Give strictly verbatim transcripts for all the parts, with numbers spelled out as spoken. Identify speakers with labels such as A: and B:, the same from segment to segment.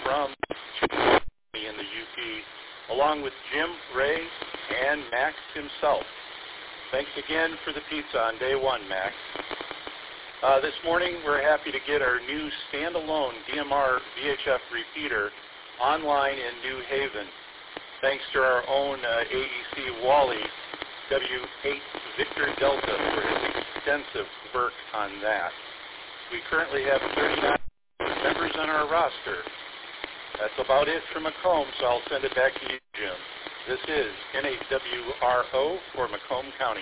A: from in the U P, along with Jim, Ray, and Max himself. Thanks again for the pizza on day one, Max. Uh, this morning, we're happy to get our new standalone D M R V H F repeater online in New Haven. Thanks to our own uh, A E C Wally, W eight Victor Delta, for his extensive work on that. We currently have thirty-nine members on our roster. That's about it for Macomb, so I'll send it back to you, Jim. This is N A W R O for Macomb County.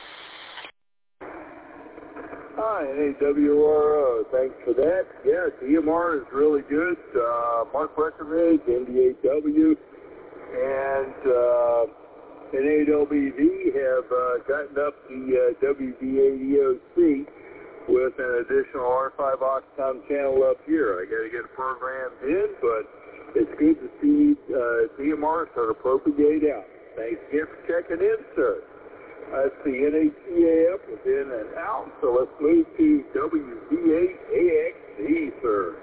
B: Hi, N A W R O. Thanks for that. Yeah, D M R is really good. Uh, Mark Breckenridge, N D eight W, and uh, N A W V have uh, gotten up the uh, W D eighty O C with an additional R five Octom channel up here. I got to get it programmed in, but it's good to see uh, D M R start to propagate out. Thanks again for checking in, sir. That's the N A T A F within and out, so let's move to W D eight A X D, sir.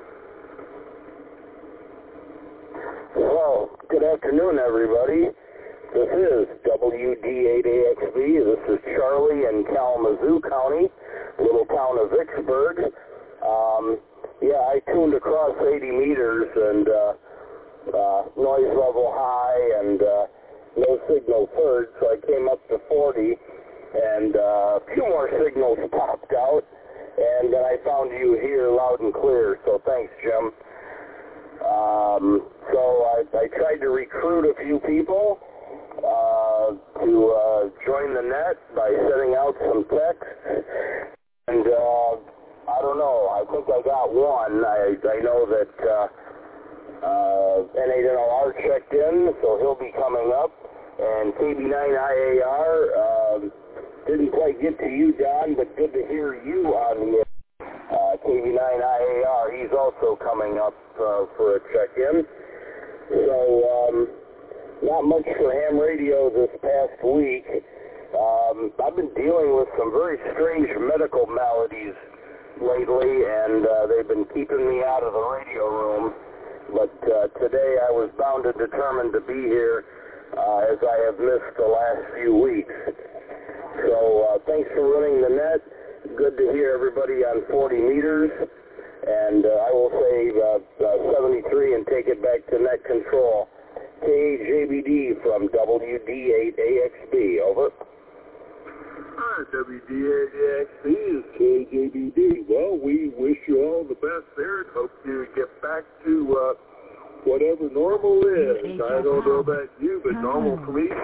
C: Well, good afternoon, everybody. This is W D eight A X B. This is Charlie in Kalamazoo County, little town of Vicksburg. Um, yeah, I tuned across eighty meters and uh, uh, noise level high and uh, no signal third, so I came up to forty, and uh, a few more signals popped out, and then I found you here loud and clear, so thanks, Jim. Um, so I, I tried to recruit a few people uh, to uh, join the net by sending out some texts, and uh, I don't know, I think I got one. I, I know that uh, uh, N eight N L R checked in, so he'll be coming up. And K B nine I A R, um, didn't quite get to you, Don, but good to hear you on the uh, K B nine I A R. He's also coming up uh, for a check-in. So, um, not much for ham radio this past week. Um, I've been dealing with some very strange medical maladies lately, and uh, they've been keeping me out of the radio room. But uh, today I was bound and determined to be here, Uh, as I have missed the last few weeks. So uh, thanks for running the net. Good to hear everybody on forty meters. And uh, I will say uh, uh, seventy-three and take it back to net control. K J B D from W D eight A X B. Over.
B: Hi, W D eight A X B is K J B D. Well, we wish you all the best there and hope you get back to uh, whatever normal is. I don't know about you, but normal for me